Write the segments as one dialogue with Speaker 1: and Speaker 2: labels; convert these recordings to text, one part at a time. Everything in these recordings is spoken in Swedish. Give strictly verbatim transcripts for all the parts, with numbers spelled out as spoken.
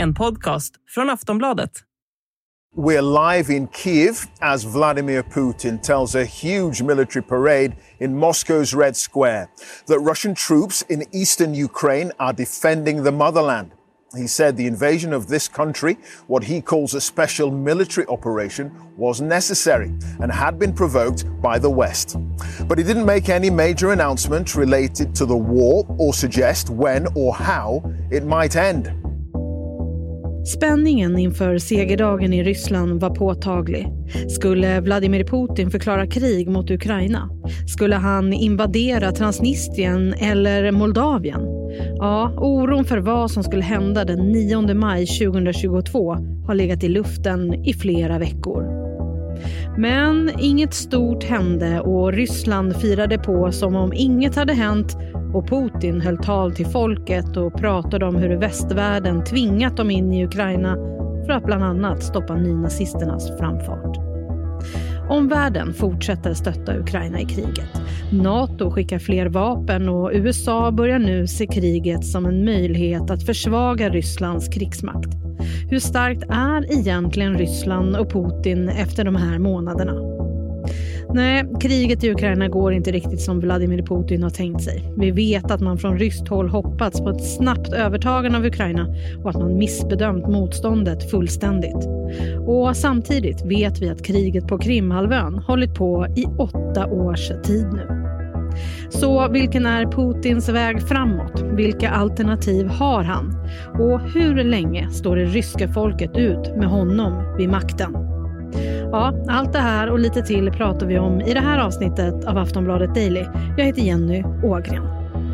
Speaker 1: En podcast från Aftonbladet.
Speaker 2: We're live in Kiev as Vladimir Putin tells a huge military parade in Moscow's Red Square that Russian troops in eastern Ukraine are defending the motherland. He said the invasion of this country, what he calls a special military operation, was necessary and had been provoked by the West. But he didn't make any major announcement related to the war or suggest when or how it might end.
Speaker 3: Spänningen inför segerdagen i Ryssland var påtaglig. Skulle Vladimir Putin förklara krig mot Ukraina? Skulle han invadera Transnistrien eller Moldavien? Ja, oron för vad som skulle hända den nionde maj tjugohundratjugotvå har legat i luften i flera veckor. Men inget stort hände och Ryssland firade på som om inget hade hänt, och Putin höll tal till folket och pratade om hur västvärlden tvingat dem in i Ukraina för att bland annat stoppa nynazisternas framfart. Omvärlden fortsätter stötta Ukraina i kriget. NATO skickar fler vapen och U S A börjar nu se kriget som en möjlighet att försvaga Rysslands krigsmakt. Hur starkt är egentligen Ryssland och Putin efter de här månaderna? Nej, kriget i Ukraina går inte riktigt som Vladimir Putin har tänkt sig. Vi vet att man från ryskt håll hoppats på ett snabbt övertagande av Ukraina och att man missbedömt motståndet fullständigt. Och samtidigt vet vi att kriget på Krimhalvön hållit på i åtta års tid nu. Så vilken är Putins väg framåt? Vilka alternativ har han? Och hur länge står det ryska folket ut med honom vid makten? Ja, allt det här och lite till pratar vi om i det här avsnittet av Aftonbladet Daily. Jag heter Jenny Ågren.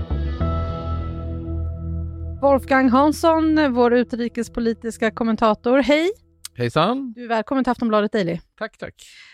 Speaker 3: Wolfgang Hansson, vår utrikespolitiska kommentator. Hej!
Speaker 4: Hejsan!
Speaker 3: Du är välkommen till Aftonbladet Daily.
Speaker 4: Tack, tack.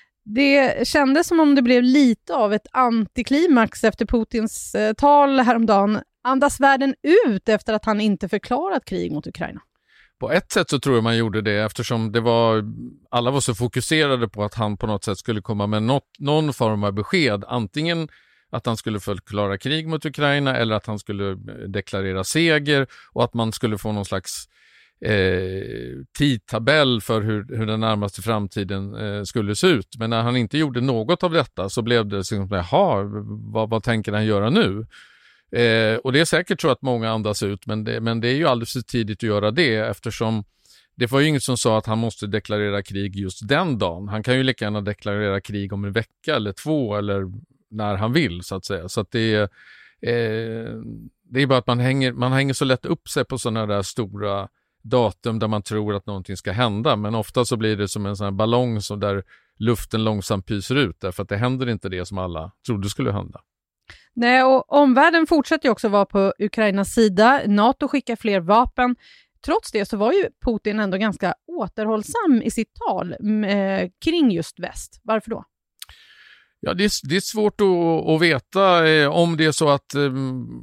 Speaker 3: Det kändes som om det blev lite av ett antiklimax efter Putins eh, tal häromdagen. Andas världen ut efter att han inte förklarat krig mot Ukraina?
Speaker 4: På ett sätt så tror jag man gjorde det, eftersom det var, alla var så fokuserade på att han på något sätt skulle komma med något, någon form av besked. Antingen att han skulle förklara krig mot Ukraina eller att han skulle deklarera seger och att man skulle få någon slags eh, tidtabell för hur, hur den närmaste framtiden eh, skulle se ut. Men när han inte gjorde något av detta så blev det som, jaha, vad, vad tänker han göra nu? Eh, och det är säkert så att många andas ut, men det, men det är ju alldeles för tidigt att göra det, eftersom det var ju inget som sa att han måste deklarera krig just den dagen. Han kan ju lika gärna deklarera krig om en vecka eller två eller när han vill, så att säga. Så att det är, eh, det är bara att man hänger, man hänger så lätt upp sig på sådana där stora datum där man tror att någonting ska hända, men ofta så blir det som en sån här ballong så där luften långsamt pyser ut, därför att det händer inte det som alla trodde skulle hända.
Speaker 3: Nej, och omvärlden fortsätter ju också vara på Ukrainas sida. NATO skickar fler vapen. Trots det så var ju Putin ändå ganska återhållsam i sitt tal eh, kring just väst. Varför då?
Speaker 4: Ja, det är, det är svårt att, att veta eh, om det är så att eh,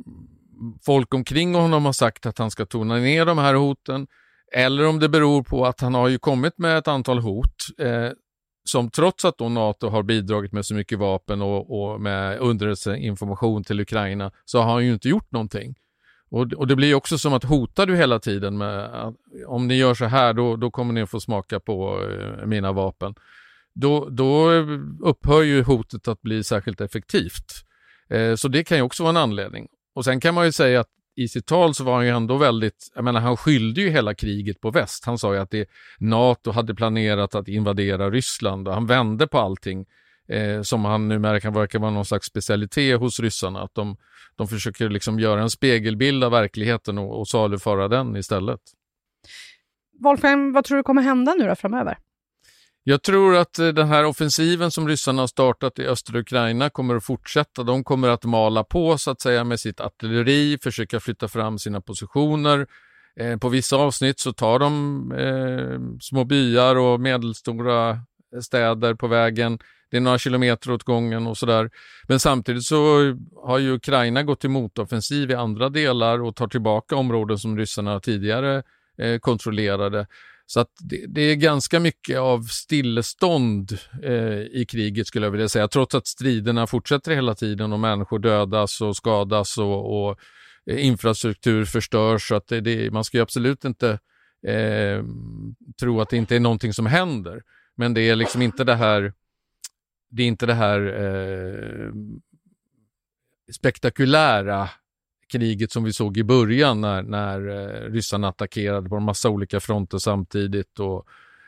Speaker 4: folk omkring honom har sagt att han ska tona ner de här hoten, eller om det beror på att han har ju kommit med ett antal hot eh, som trots att då NATO har bidragit med så mycket vapen och, och med underrättelseinformation till Ukraina, så har han ju inte gjort någonting. Och, och det blir också som att hotar du hela tiden med att om ni gör så här då, då kommer ni få smaka på eh, mina vapen. Då, då upphör ju hotet att bli särskilt effektivt. Eh, så det kan ju också vara en anledning. Och sen kan man ju säga att i sitt tal så var han ju ändå väldigt, jag menar, han skyllde ju hela kriget på väst. Han sa ju att det, NATO hade planerat att invadera Ryssland, och han vände på allting eh, som han nu märker verkar vara någon slags specialitet hos ryssarna. Att de, de försöker liksom göra en spegelbild av verkligheten och, och saluföra den istället.
Speaker 3: Wolfgang, vad tror du kommer hända nu då framöver?
Speaker 4: Jag tror att den här offensiven som ryssarna har startat i östra Ukraina kommer att fortsätta. De kommer att mala på så att säga med sitt artilleri, försöka flytta fram sina positioner. Eh, på vissa avsnitt så tar de eh, små byar och medelstora städer på vägen. Det är några kilometer åt gången och sådär. Men samtidigt så har ju Ukraina gått till motoffensiv i andra delar och tar tillbaka områden som ryssarna tidigare eh, kontrollerade. Så att det, det är ganska mycket av stillestånd eh, i kriget, skulle jag vilja säga. Trots att striderna fortsätter hela tiden och människor dödas och skadas och, och eh, infrastruktur förstörs. Så att det, det, man ska ju absolut inte eh, tro att det inte är någonting som händer. Men det är liksom inte det här det är inte det här eh, spektakulära kriget som vi såg i början när, när eh, ryssarna attackerade på en massa olika fronter samtidigt och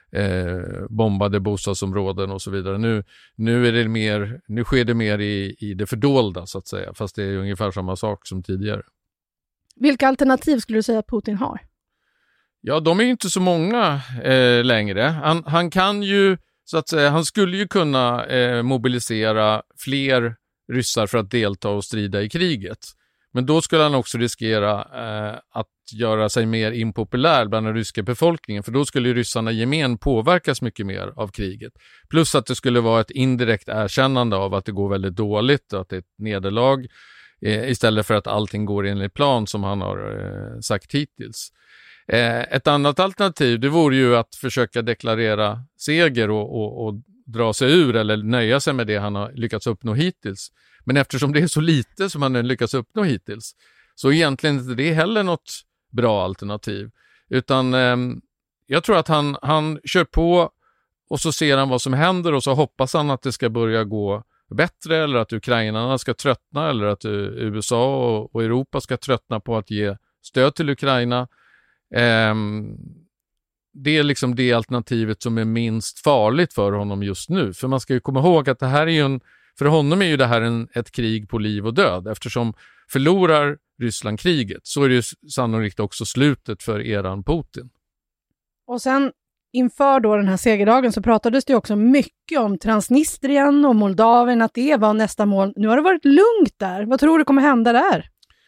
Speaker 4: eh, bombade bostadsområden och så vidare. Nu, nu, är det mer, nu sker det mer i, i det fördolda så att säga, fast det är ungefär samma sak som tidigare.
Speaker 5: Vilka alternativ skulle du säga att Putin har?
Speaker 4: Ja, de är ju inte så många eh, längre. Han, han kan ju, så att säga, han skulle ju kunna eh, mobilisera fler ryssar för att delta och strida i kriget. Men då skulle han också riskera eh, att göra sig mer impopulär bland den ryska befolkningen. För då skulle ju ryssarna gemen påverkas mycket mer av kriget. Plus att det skulle vara ett indirekt erkännande av att det går väldigt dåligt och att det är ett nederlag. Eh, istället för att allting går enligt plan som han har eh, sagt hittills. Eh, ett annat alternativ det vore ju att försöka deklarera seger och, och, och dra sig ur eller nöja sig med det han har lyckats uppnå hittills. Men eftersom det är så lite som han har lyckats uppnå hittills så egentligen inte det är heller något bra alternativ. Utan eh, jag tror att han, han kör på och så ser han vad som händer och så hoppas han att det ska börja gå bättre eller att ukrainarna ska tröttna eller att U S A och, och Europa ska tröttna på att ge stöd till Ukraina. Eh, det är liksom det alternativet som är minst farligt för honom just nu. För man ska ju komma ihåg att det här är ju en För honom är ju det här en, ett krig på liv och död. Eftersom förlorar Ryssland kriget så är det ju sannolikt också slutet för eran Putin.
Speaker 5: Och sen inför då den här segerdagen så pratades det också mycket om Transnistrien och Moldavien, att det var nästa mål. Nu har det varit lugnt där. Vad tror du kommer hända där?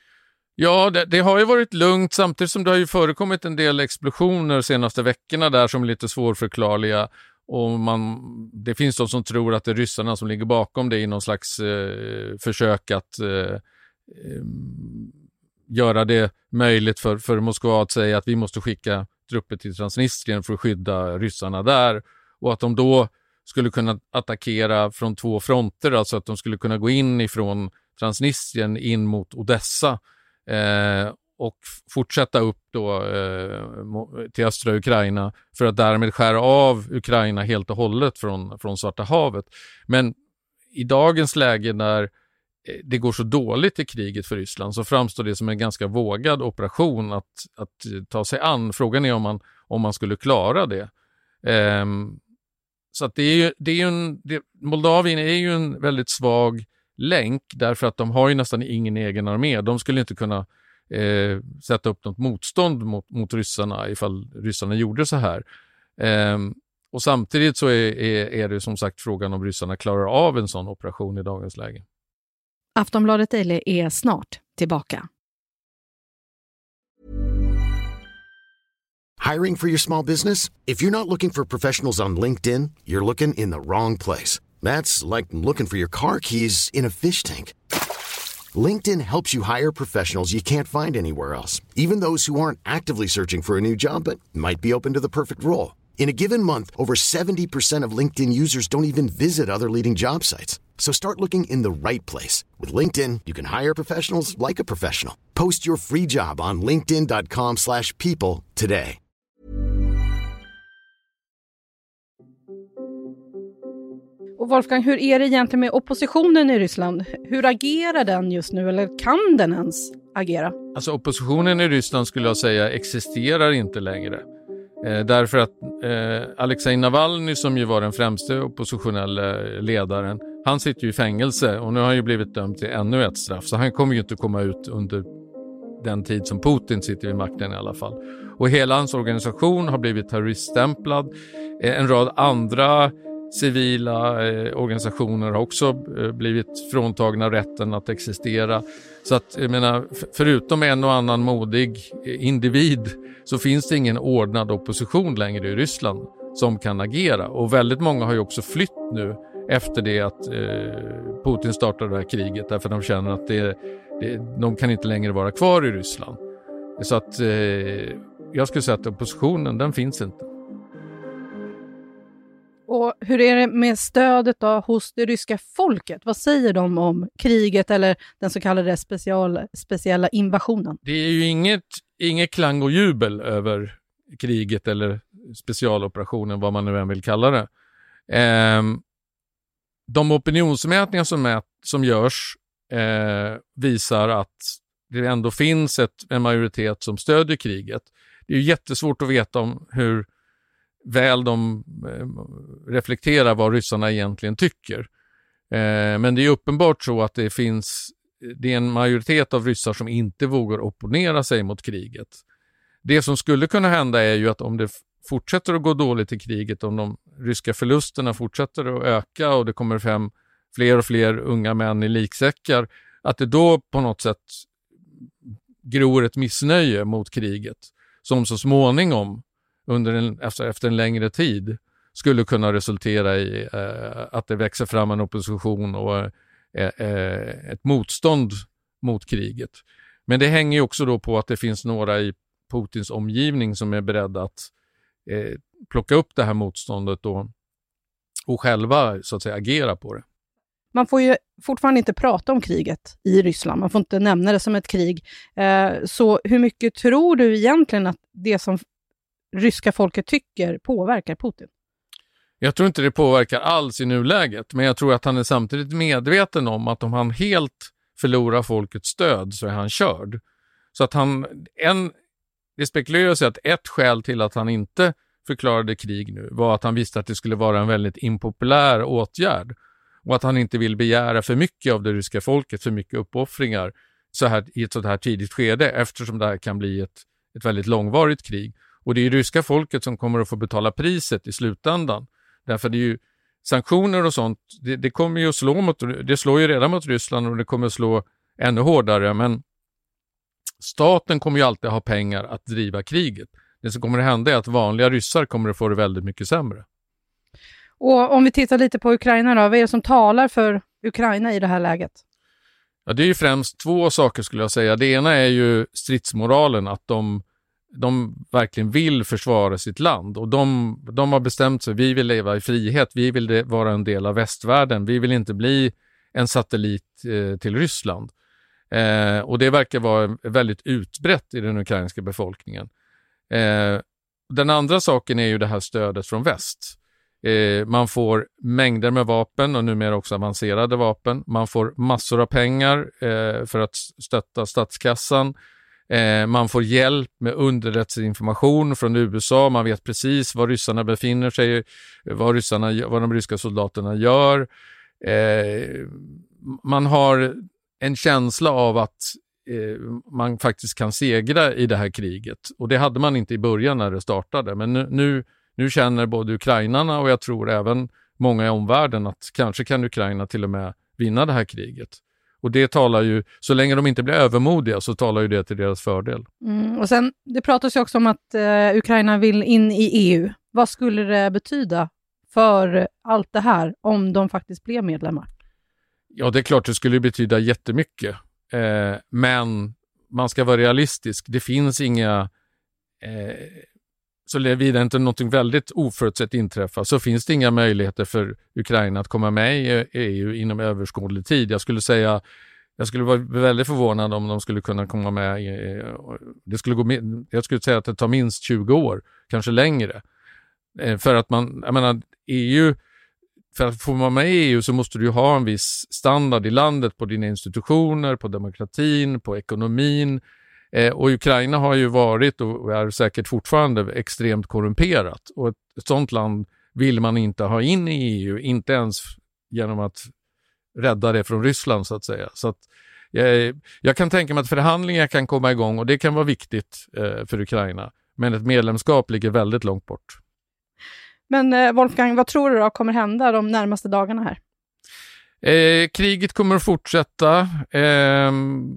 Speaker 4: Ja, det, det har ju varit lugnt samtidigt som det har ju förekommit en del explosioner de senaste veckorna där som är lite svårförklarliga. Och man, det finns de som tror att det är ryssarna som ligger bakom det i någon slags eh, försök att eh, eh, göra det möjligt för, för Moskva att säga att vi måste skicka trupper till Transnistrien för att skydda ryssarna där. Och att de då skulle kunna attackera från två fronter, alltså att de skulle kunna gå in ifrån Transnistrien in mot Odessa eh, och fortsätta upp då eh, till östra Ukraina för att därmed skära av Ukraina helt och hållet från, från Svarta havet. Men i dagens läge när det går så dåligt i kriget för Ryssland så framstår det som en ganska vågad operation att, att ta sig an. Frågan är om man, om man skulle klara det. Eh, så att det är ju, det är ju en, det, Moldavien är ju en väldigt svag länk därför att de har ju nästan ingen egen armé. De skulle inte kunna Eh, sätta upp något motstånd mot, mot ryssarna ifall ryssarna gjorde så här. Eh, och samtidigt så är, är, är det som sagt frågan om ryssarna klarar av en sån operation i dagens läge.
Speaker 3: Aftonbladet Daily är snart tillbaka.
Speaker 6: Hiring for your small business? If you're not looking for professionals on LinkedIn, you're looking in the wrong place. That's like looking for your car keys in a fish tank. LinkedIn helps you hire professionals you can't find anywhere else, even those who aren't actively searching for a new job but might be open to the perfect role. In a given month, over seventy percent of LinkedIn users don't even visit other leading job sites. So start looking in the right place. With LinkedIn, you can hire professionals like a professional. Post your free job on linkedin dot com slash people today.
Speaker 5: Och Wolfgang, hur är det egentligen med oppositionen i Ryssland? Hur agerar den just nu, eller kan den ens agera?
Speaker 4: Alltså oppositionen i Ryssland skulle jag säga existerar inte längre. Eh, därför att eh, Alexej Navalny som ju var den främste oppositionella ledaren, han sitter ju i fängelse och nu har han ju blivit dömd till ännu ett straff. Så han kommer ju inte komma ut under den tid som Putin sitter vid makten i alla fall. Och hela hans organisation har blivit terroriststämplad. Eh, en rad andra civila eh, organisationer har också eh, blivit fråntagna rätten att existera. Så att, jag menar, f- förutom en och annan modig eh, individ så finns det ingen ordnad opposition längre i Ryssland som kan agera. Och väldigt många har ju också flytt nu efter det att eh, Putin startade det här kriget, därför de känner att det, det, de kan inte längre vara kvar i Ryssland. Så att eh, jag skulle säga att oppositionen, den finns inte.
Speaker 5: Och hur är det med stödet då hos det ryska folket? Vad säger de om kriget eller den så kallade special, speciella invasionen?
Speaker 4: Det är ju inget, inget klang och jubel över kriget eller specialoperationen, vad man nu än vill kalla det. Eh, de opinionsmätningar som, mät, som görs eh, visar att det ändå finns ett, en majoritet som stödjer kriget. Det är ju jättesvårt att veta om hur väl de eh, reflekterar vad ryssarna egentligen tycker. Eh, men det är uppenbart så att det finns det är en majoritet av ryssar som inte vågar opponera sig mot kriget. Det som skulle kunna hända är ju att om det fortsätter att gå dåligt i kriget, om de ryska förlusterna fortsätter att öka och det kommer fram fler och fler unga män i liksäckar, att det då på något sätt gror ett missnöje mot kriget som så småningom under en, efter, efter en längre tid skulle kunna resultera i eh, att det växer fram en opposition och eh, eh, ett motstånd mot kriget. Men det hänger ju också då på att det finns några i Putins omgivning som är beredda att eh, plocka upp det här motståndet och, och själva så att säga agera på det.
Speaker 5: Man får ju fortfarande inte prata om kriget i Ryssland. Man får inte nämna det som ett krig. Eh, så hur mycket tror du egentligen att det som ryska folket tycker påverkar Putin?
Speaker 4: Jag tror inte det påverkar alls i nuläget, men jag tror att han är samtidigt medveten om att om han helt förlorar folkets stöd så är han körd. Så att han, en, det spekuleras att ett skäl till att han inte förklarade krig nu var att han visste att det skulle vara en väldigt impopulär åtgärd och att han inte vill begära för mycket av det ryska folket, för mycket uppoffringar så här, i ett sådant här tidigt skede, eftersom det här kan bli ett, ett väldigt långvarigt krig. Och det är det ryska folket som kommer att få betala priset i slutändan. Därför det är ju sanktioner och sånt, det, det kommer ju att slå mot, det slår ju redan mot Ryssland och det kommer att slå ännu hårdare, men staten kommer ju alltid ha pengar att driva kriget. Det som kommer att hända är att vanliga ryssar kommer att få det väldigt mycket sämre.
Speaker 5: Och om vi tittar lite på Ukraina då, vad är det som talar för Ukraina i det här läget?
Speaker 4: Ja, det är ju främst två saker skulle jag säga. Det ena är ju stridsmoralen, att de De verkligen vill försvara sitt land och de, de har bestämt sig, vi vill leva i frihet, vi vill vara en del av västvärlden, vi vill inte bli en satellit eh, till Ryssland. Eh, och det verkar vara väldigt utbrett i den ukrainska befolkningen. Eh, den andra saken är ju det här stödet från väst. Eh, man får mängder med vapen och numera också avancerade vapen. Man får massor av pengar eh, för att stötta statskassan. Eh, man får hjälp med underrättelseinformation från U S A. Man vet precis var ryssarna befinner sig, vad, ryssarna, vad de ryska soldaterna gör. Eh, man har en känsla av att eh, man faktiskt kan segra i det här kriget. Och det hade man inte i början när det startade. Men nu, nu, nu känner både ukrainarna och jag tror även många i omvärlden att kanske kan Ukraina till och med vinna det här kriget. Och det talar ju, så länge de inte blir övermodiga så talar ju det till deras fördel.
Speaker 5: Mm, och sen, det pratas ju också om att eh, Ukraina vill in i E U. Vad skulle det betyda för allt det här om de faktiskt blev medlemmar?
Speaker 4: Ja, det är klart det skulle betyda jättemycket. Eh, men man ska vara realistisk. Det finns inga, eh, så vidare inte något väldigt oförutsett inträffar, så finns det inga möjligheter för Ukraina att komma med i E U inom överskådlig tid. Jag skulle säga, jag skulle vara väldigt förvånad om de skulle kunna komma med i, det skulle gå, jag skulle säga att det tar minst tjugo år, kanske längre. För att man, jag menar, E U, för att få vara med i E U så måste du ju ha en viss standard i landet på dina institutioner, på demokratin, på ekonomin. Eh, och Ukraina har ju varit och är säkert fortfarande extremt korrumperat. Och ett, ett sådant land vill man inte ha in i E U, inte ens genom att rädda det från Ryssland så att säga. Så att, eh, jag kan tänka mig att förhandlingar kan komma igång och det kan vara viktigt eh, för Ukraina. Men ett medlemskap ligger väldigt långt bort.
Speaker 5: Men eh, Wolfgang, vad tror du då kommer hända de närmaste dagarna här?
Speaker 4: Eh, kriget kommer att fortsätta. Eh,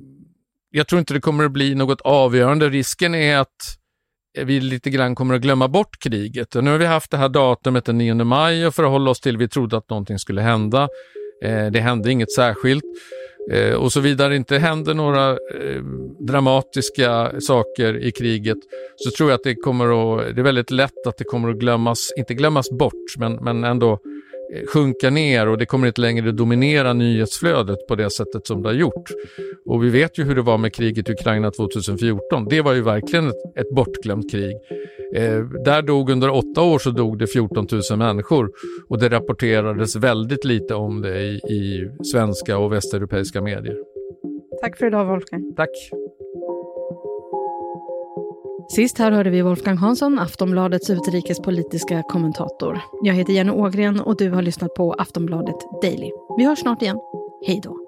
Speaker 4: jag tror inte det kommer att bli något avgörande. Risken är att vi lite grann kommer att glömma bort kriget. Och nu har vi haft det här datumet den nionde maj och förhålla oss till vi trodde att någonting skulle hända. Eh, det hände inget särskilt. Eh, och så vidare inte händer några eh, dramatiska saker i kriget, så tror jag att det kommer att, det är väldigt lätt att det kommer att glömmas, inte glömmas bort, men, men ändå sjunka ner och det kommer inte längre dominera nyhetsflödet på det sättet som det har gjort. Och vi vet ju hur det var med kriget i Ukraina tjugohundrafjorton. Det var ju verkligen ett, ett bortglömt krig. Eh, där dog under åtta år så dog det fjorton tusen människor och det rapporterades väldigt lite om det i, i svenska och västeuropeiska medier.
Speaker 5: Tack för idag, Wolfgang.
Speaker 4: Tack.
Speaker 3: Sist här hörde vi Wolfgang Hansson, Aftonbladets utrikespolitiska kommentator. Jag heter Jenny Ågren och du har lyssnat på Aftonbladet Daily. Vi hörs snart igen. Hej då.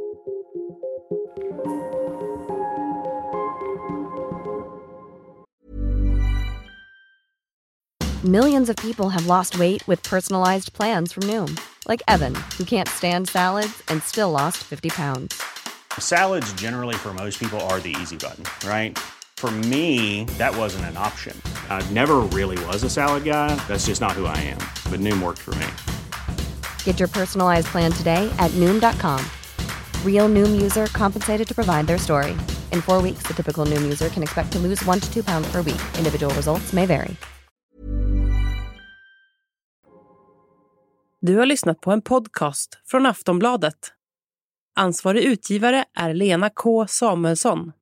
Speaker 7: Millions of people have lost weight with personalized plans from Noom. Like Evan, who can't stand salads and still lost fifty pounds.
Speaker 8: Salads generally for most people are the easy button, right? For me, that wasn't an option. I never really was a salad guy. That's just not who I am. But Noom worked for me.
Speaker 7: Get your personalized plan today at Noom dot com. Real Noom user compensated to provide their story. In four weeks, the typical Noom user can expect to lose one to two pounds per week. Individual results may vary.
Speaker 1: Du har lyssnat på en podcast från Aftonbladet. Ansvarig utgivare är Lena K. Samuelsson.